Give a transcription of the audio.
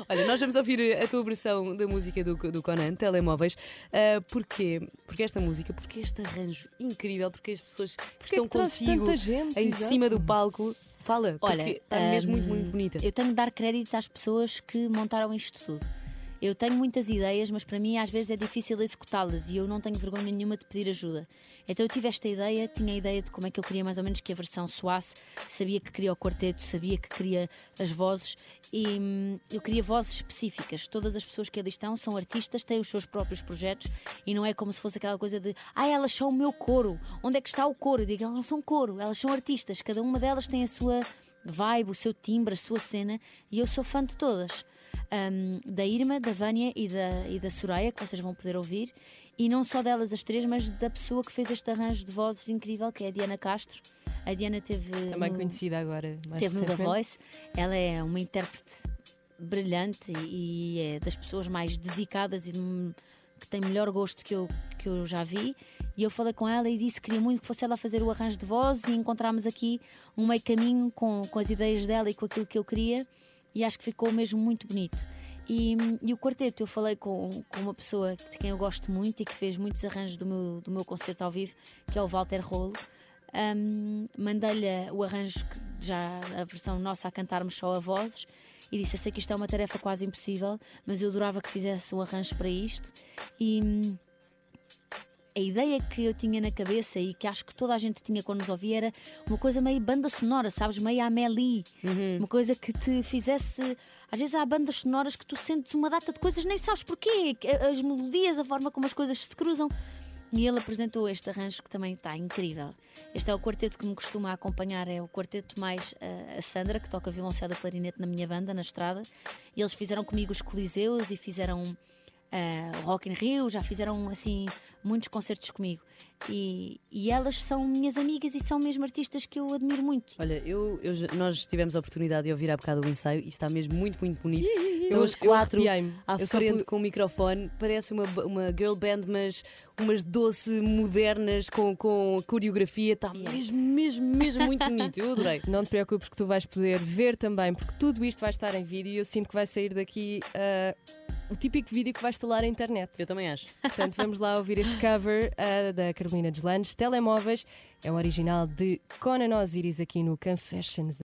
Olha, nós vamos ouvir a tua versão da música do Conan, Telemóveis. Porquê? Porque esta música, porque este arranjo incrível, porque as pessoas que estão contigo tanta gente, em exato. cima do palco. Fala, Olha, porque está mesmo muito, muito bonita. Eu tenho de dar créditos às pessoas que montaram isto tudo. Eu tenho muitas ideias, mas para mim às vezes é difícil executá-las e eu não tenho vergonha nenhuma de pedir ajuda. Então eu tive esta ideia, tinha a ideia de como é que eu queria mais ou menos que a versão soasse, sabia que queria o quarteto, sabia que queria as vozes e eu queria vozes específicas. Todas as pessoas que ali estão são artistas, têm os seus próprios projetos e não é como se fosse aquela coisa de elas são o meu coro, onde é que está o coro? Eu digo, elas não são coro, elas são artistas, cada uma delas tem a sua vibe, o seu timbre, a sua cena e eu sou fã de todas. Da Irma, da Vânia e da Soraya, que vocês vão poder ouvir, e não só delas as três, mas da pessoa que fez este arranjo de vozes incrível, que é a Diana Castro. A Diana teve Também conhecida agora, mais teve no The recentemente. Voice. Ela é uma intérprete brilhante e é das pessoas mais dedicadas e que tem melhor gosto que eu já vi. E eu falei com ela e disse que queria muito que fosse ela a fazer o arranjo de voz e encontramos aqui um meio caminho com as ideias dela e com aquilo que eu queria. E acho que ficou mesmo muito bonito. E o quarteto, eu falei com uma pessoa de quem eu gosto muito e que fez muitos arranjos do meu concerto ao vivo, que é o Walter Rolo. Mandei-lhe o arranjo, já a versão nossa a cantarmos só a vozes, e disse: eu sei que isto é uma tarefa quase impossível, mas eu adorava que fizesse um arranjo para isto. E a ideia que eu tinha na cabeça e que acho que toda a gente tinha quando nos ouvia era uma coisa meio banda sonora, sabes? Meio Amélie. Uma coisa que te fizesse. Às vezes há bandas sonoras que tu sentes uma data de coisas, nem sabes porquê. As melodias, a forma como as coisas se cruzam. E ele apresentou este arranjo que também está incrível. Este é o quarteto que me costuma acompanhar, é o quarteto mais a Sandra, que toca violoncelo e clarinete na minha banda, na estrada. E eles fizeram comigo os Coliseus e fizeram Rock in Rio, já fizeram assim muitos concertos comigo e elas são minhas amigas e são mesmo artistas que eu admiro muito. Olha, nós tivemos a oportunidade de ouvir há bocado o ensaio e está mesmo muito, muito bonito. Estão as quatro à frente com o microfone, parece uma girl band, mas umas doce modernas com coreografia. Está mesmo muito bonito. Eu adorei. Não te preocupes que tu vais poder ver também, porque tudo isto vai estar em vídeo e eu sinto que vai sair daqui o típico vídeo que vai instalar a internet. Eu também acho. Portanto, vamos lá ouvir este cover da Carolina Deslandes, Telemóveis. É um original de Conan Osiris aqui no Confessions.